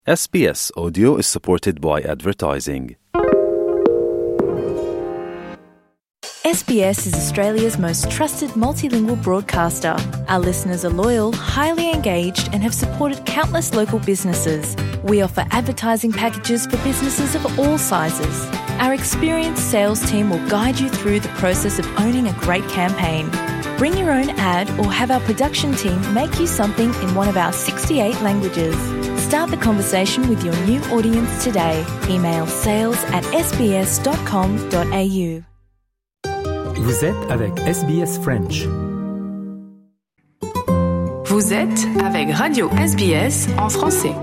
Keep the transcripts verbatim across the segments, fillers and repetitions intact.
S B S Audio is supported by advertising. S B S is Australia's most trusted multilingual broadcaster. Our listeners are loyal, highly engaged, and have supported countless local businesses. We offer advertising packages for businesses of all sizes. Our experienced sales team will guide you through the process of owning a great campaign. Bring your own ad or have our production team make you something in one of our sixty-eight languages. Start the conversation with your new audience today. Email sales at s b s dot com dot a u. Vous êtes avec S B S French. Vous êtes avec Radio S B S en français.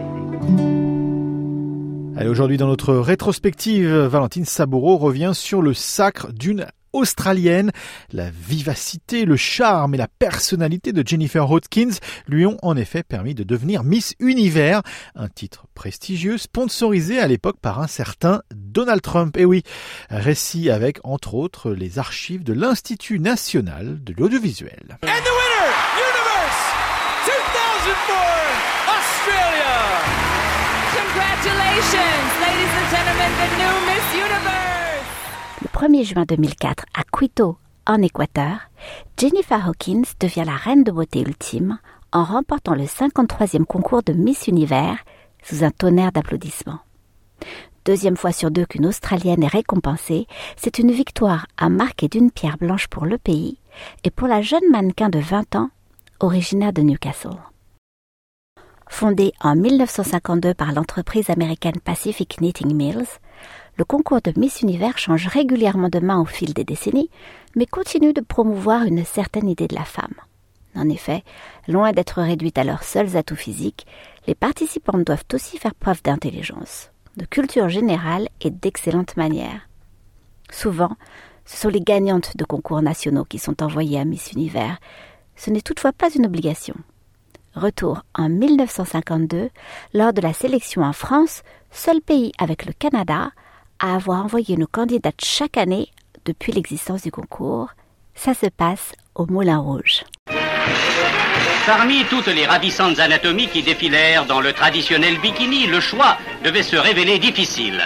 Allez, aujourd'hui dans notre rétrospective, Valentine Saboureau revient sur le sacre d'une Australienne. La vivacité, le charme et la personnalité de Jennifer Hawkins lui ont en effet permis de devenir Miss Univers, un titre prestigieux sponsorisé à l'époque par un certain Donald Trump. Et oui, récit avec entre autres les archives de l'Institut national de l'audiovisuel. And the winner, Universe two thousand four, Australia! Congratulations, ladies and gentlemen, the new Miss Universe! Le premier juin deux mille quatre, à Quito, en Équateur, Jennifer Hawkins devient la reine de beauté ultime en remportant le cinquante-troisième concours de Miss Univers sous un tonnerre d'applaudissements. Deuxième fois sur deux qu'une Australienne est récompensée, c'est une victoire à marquer d'une pierre blanche pour le pays et pour la jeune mannequin de vingt ans, originaire de Newcastle. Fondée en dix-neuf cent cinquante-deux par l'entreprise américaine Pacific Knitting Mills, le concours de Miss Univers change régulièrement de main au fil des décennies, mais continue de promouvoir une certaine idée de la femme. En effet, loin d'être réduites à leurs seuls atouts physiques, les participantes doivent aussi faire preuve d'intelligence, de culture générale et d'excellentes manières. Souvent, ce sont les gagnantes de concours nationaux qui sont envoyées à Miss Univers. Ce n'est toutefois pas une obligation. Retour en dix-neuf cent cinquante-deux, lors de la sélection en France, seul pays avec le Canada à avoir envoyé une candidate chaque année depuis l'existence du concours. Ça se passe au Moulin Rouge. Parmi toutes les ravissantes anatomies qui défilèrent dans le traditionnel bikini, le choix devait se révéler difficile.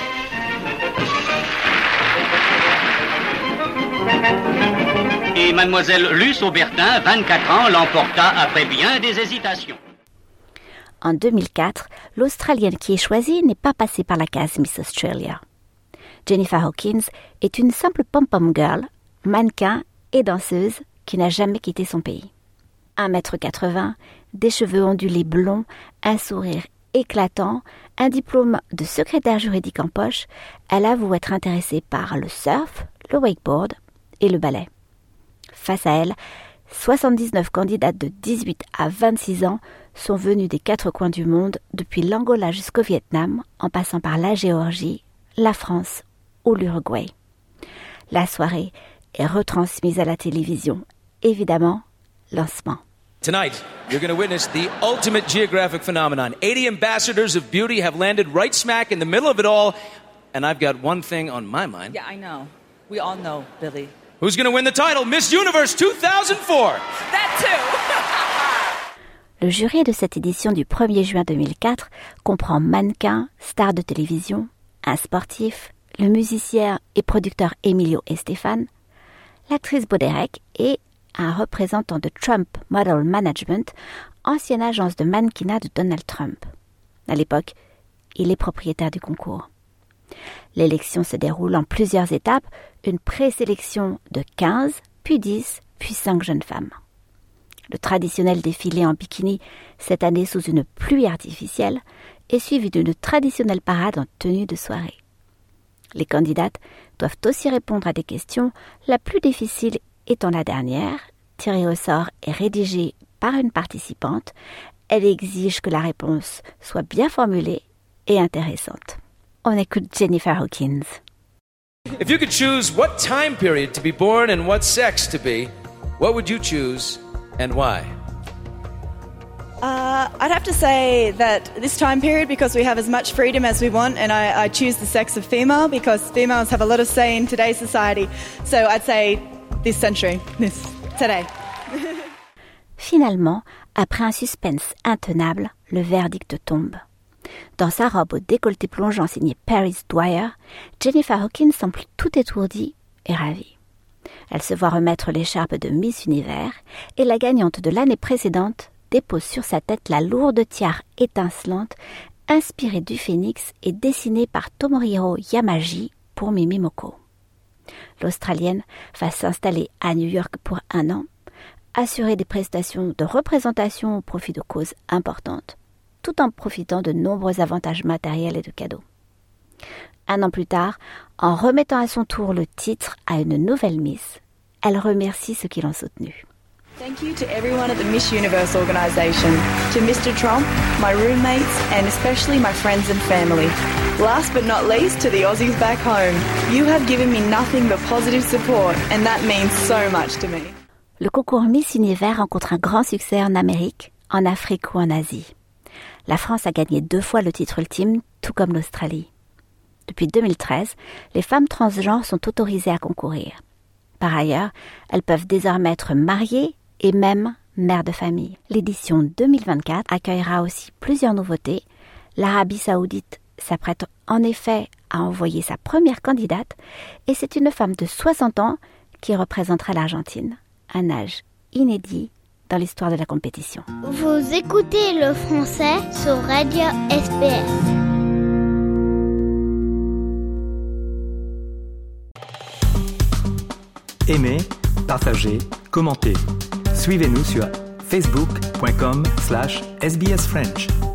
Et mademoiselle Luce Aubertin, vingt-quatre ans, l'emporta après bien des hésitations. En deux mille quatre, l'Australienne qui est choisie n'est pas passée par la case Miss Australia. Jennifer Hawkins est une simple pom-pom girl, mannequin et danseuse qui n'a jamais quitté son pays. un mètre quatre-vingts, des cheveux ondulés blonds, un sourire éclatant, un diplôme de secrétaire juridique en poche, elle avoue être intéressée par le surf, le wakeboard et le ballet. Face à elle, soixante-dix-neuf candidates de dix-huit à vingt-six ans sont venues des quatre coins du monde, depuis l'Angola jusqu'au Vietnam, en passant par la Géorgie, la France ou l'Uruguay. La soirée est retransmise à la télévision. Évidemment, lancement. Tonight, you're going to witness the ultimate geographic phenomenon. eighty ambassadors of beauty have landed right smack in the middle of it all, and I've got one thing on my mind. Yeah, I know. We all know, Billy. Who's going to win the title? Miss Universe two thousand four! That too! Le jury de cette édition du premier juin deux mille quatre comprend mannequins, stars de télévision, un sportif, le musicien et producteur Emilio Estefan, l'actrice Boderek et un représentant de Trump Model Management, ancienne agence de mannequinat de Donald Trump. À l'époque, il est propriétaire du concours. L'élection se déroule en plusieurs étapes, une présélection de quinze, puis dix, puis cinq jeunes femmes. Le traditionnel défilé en bikini, cette année sous une pluie artificielle, est suivi d'une traditionnelle parade en tenue de soirée. Les candidates doivent aussi répondre à des questions, la plus difficile étant la dernière, tirée au sort et rédigée par une participante. Elle exige que la réponse soit bien formulée et intéressante. On écoute Jennifer Hawkins. If you could choose what time period to be born and what sex to be, what would you choose and why? Uh, I'd have to say that this time period, because we have as much freedom as we want, and I, I choose the sex of female because females have a lot of say in today's society. So I'd say this century, this today. Finalement, après un suspense intenable, le verdict tombe. Dans sa robe au décolleté plongeant signée Paris Dwyer, Jennifer Hawkins semble tout étourdie et ravie. Elle se voit remettre l'écharpe de Miss Univers et la gagnante de l'année précédente dépose sur sa tête la lourde tiare étincelante inspirée du phénix et dessinée par Tomohiro Yamaji pour Mimi Moko. L'Australienne va s'installer à New York pour un an, assurer des prestations de représentation au profit de causes importantes, tout en profitant de nombreux avantages matériels et de cadeaux. Un an plus tard, en remettant à son tour le titre à une nouvelle Miss, elle remercie ceux qui l'ont soutenue. Thank you to everyone at the Miss Universe organisation, to Mister Trump, my roommates, and especially my friends and family. Last but not least, to the Aussies back home. You have given me nothing but positive support, and that means so much to me. Le concours Miss Univers rencontre un grand succès en Amérique, en Afrique ou en Asie. La France a gagné deux fois le titre ultime, tout comme l'Australie. Depuis deux mille treize, les femmes transgenres sont autorisées à concourir. Par ailleurs, elles peuvent désormais être mariées et même mères de famille. L'édition deux mille vingt-quatre accueillera aussi plusieurs nouveautés. L'Arabie Saoudite s'apprête en effet à envoyer sa première candidate et c'est une femme de soixante ans qui représentera l'Argentine, un âge inédit dans l'histoire de la compétition. Vous écoutez le français sur Radio S B S. Aimez, partagez, commentez. Suivez-nous sur facebook point com slash S B S French.